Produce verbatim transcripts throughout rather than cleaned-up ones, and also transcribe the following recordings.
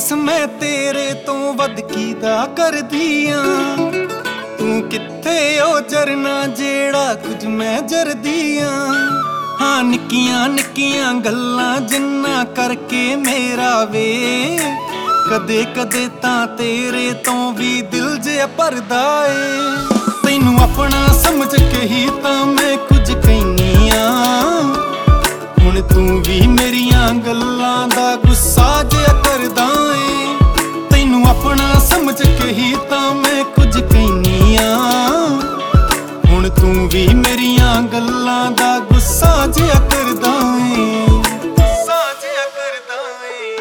ਦੱਸ ਮੈਂ ਤੇਰੇ ਤੋਂ ਵੱਧ ਕੀਦਾ ਕਰਦੀ ਆਂ। ਤੂੰ ਕਿੱਥੇ ਓ ਜਰਨਾ ਜਿਹੜਾ ਕੁਝ ਮੈਂ ਜਰਦੀ ਆਂ। ਹਾਂ ਨਿੱਕੀਆਂ ਨਿੱਕੀਆਂ ਗੱਲਾਂ ਜਿੰਨਾ ਕਰਕੇ ਮੇਰਾ ਵੇ ਕਦੇ ਕਦੇ ਤਾਂ ਤੇਰੇ ਤੋਂ ਵੀ ਦਿਲ ਜਿਹਾ ਭਰਦਾ ਏ। ਤੈਨੂੰ ਆਪਣਾ ਸਮਝ ਕੇ ਹੀ ਤਾਂ ਮੈਂ ਕੁਝ ਕਹਿਨੀ ਆਂ। ਹੁਣ ਤੂੰ ਵੀ ਮੇਰੀਆਂ ਗੱਲਾਂ ਦਾ ਗੁੱਸਾ ਜਿਹਾ ਕਰਦਾ ਏ। ਤੈਨੂੰ ਆਪਣਾ ਸਮਝ ਕੇ ਹੀ ਤਾਂ ਮੈਂ ਕੁਝ ਕਹਿਨੀ ਆਂ। ਹੁਣ ਤੂੰ ਵੀ ਮੇਰੀਆਂ ਗੱਲਾਂ ਦਾ ਗੁੱਸਾ ਜਿਹਾ ਕਰਦਾ ਏ। ਗੁੱਸਾ ਜਿਹਾ ਕਰਦਾ ਏ।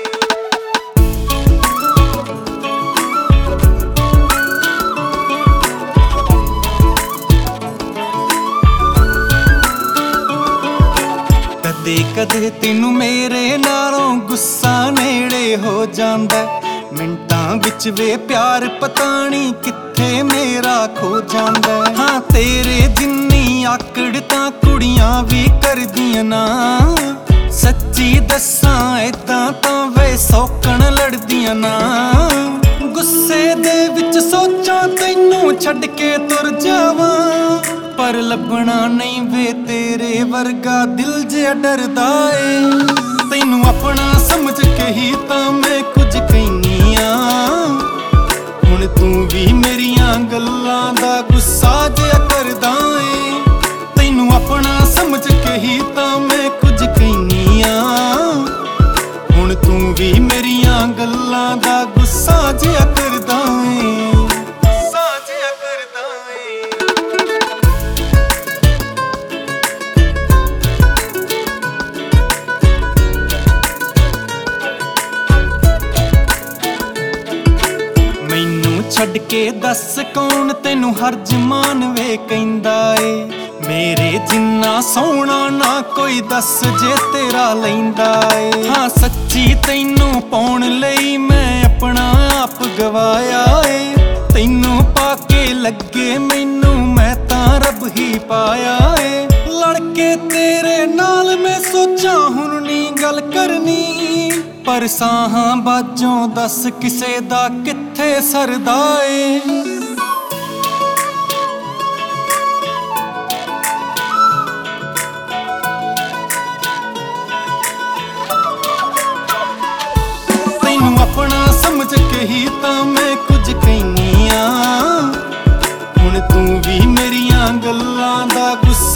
ਕਦੇ ਕਦੇ ਤੈਨੂੰ ਮੇਰੇ ਨਾਲੋਂ ਗੁੱਸਾ ਨੇੜੇ ਹੋ ਜਾਂਦਾ। ਮਿੰਟਾਂ ਵਿੱਚ ਵੇ ਪਿਆਰ ਪਤਾ ਨੀ ਕਿੱਥੇ ਮੇਰਾ ਖੋ ਜਾਂਦਾ। ਹਾਂ ਤੇਰੇ ਜਿੰਨੀ ਆਕੜ ਤਾਂ ਕੁੜੀਆਂ ਵੀ ਕਰਦੀਆਂ ਨਾ। ਸੱਚੀ ਦੱਸਾਂ ਏਦਾਂ ਤਾਂ ਵੇ ਸੌਕਣ ਲੜਦੀਆਂ ਨਾ। ਗੁੱਸੇ ਦੇ ਵਿੱਚ ਸੋਚਾਂ ਤੈਨੂੰ ਛੱਡ ਕੇ ਤੁਰ ਜਾਵਾਂ ਪਰ ਲੱਭਣਾ ਨਹੀਂ ਵੇ ਤੇਰੇ ਵਰਗਾ ਦਿਲ ਜਿਹਾ ਡਰਦਾ ਏ। ਤੈਨੂੰ ਆਪਣਾ ਸਮਝ ਕੇ ਹੀ ਤਾਂ ਮੈਂ ਕੁਝ ਕਹਿਨੀ ਆਂ। ਹੁਣ ਤੂੰ ਵੀ ਮੇਰੀਆਂ ਗੱਲਾਂ ਦਾ ਗੁੱਸਾ ਜਿਹਾ ਕਰਦਾ ਏ। ਤੈਨੂੰ ਆਪਣਾ ਸਮਝ ਕੇ ਹੀ ਤਾਂ ਮੈਂ ਕੁਝ ਕਹਿਨੀ ਆਂ। ਹੁਣ ਤੂੰ ਵੀ ਮੇਰੀਆਂ ਗੱਲਾਂ ਦਾ ਗੁੱਸਾ ਜਿਹਾ ਕਰਦਾ ਏ। ਗੁੱਸਾ ਜਿਹਾ ਕਰਦਾ ਏ। ਮੈਨੂੰ ਛੱਡ ਕੇ ਦੱਸ ਕੌਣ ਤੈਨੂੰ ਹਰ ਜਮਾਨ ਵੇ ਕਹਿੰਦਾ ਏ। ਮੇਰੇ ਜਿੰਨਾ ਸੋਹਣਾ ਨਾ ਕੋਈ ਦੱਸ ਜੇ ਤੇਰਾ ਲੈਂਦਾ ਏ। ਹਾਂ ਸੱਚੀ ਤੈਨੂੰ ਪਾਉਣ ਲਈ ਮੈਂ ਆਪਣਾ ਆਪ ਗਵਾਇਆ ਏ। ਤੈਨੂੰ ਪਾ ਕੇ ਲੱਗੇ ਮੈਨੂੰ ਮੈਂ ਤਾਂ ਰੱਬ ਹੀ ਪਾਇਆ ਏ। ਲੜ ਕੇ ਤੇਰੇ ਨਾਲ ਮੈਂ ਸੋਚਾਂ ਹੁਣ ਨੀ ਗੱਲ ਕਰਨੀ ਪਰ ਸਾਹਾਂ ਬਾਝੋਂ ਦੱਸ ਕਿਸੇ ਦਾ ਕਿੱਥੇ ਸਰਦਾ ਏ। ਤੈਨੂੰ ਆਪਣਾ ਸਮਝ ਕੇ ਹੀ ਤਾਂ ਮੈਂ ਕੁਝ ਕਹਿਨੀ ਆਂ। ਹੁਣ ਤੂੰ ਵੀ ਮੇਰੀਆਂ ਗੱਲਾਂ ਦਾ ਗੁੱਸਾ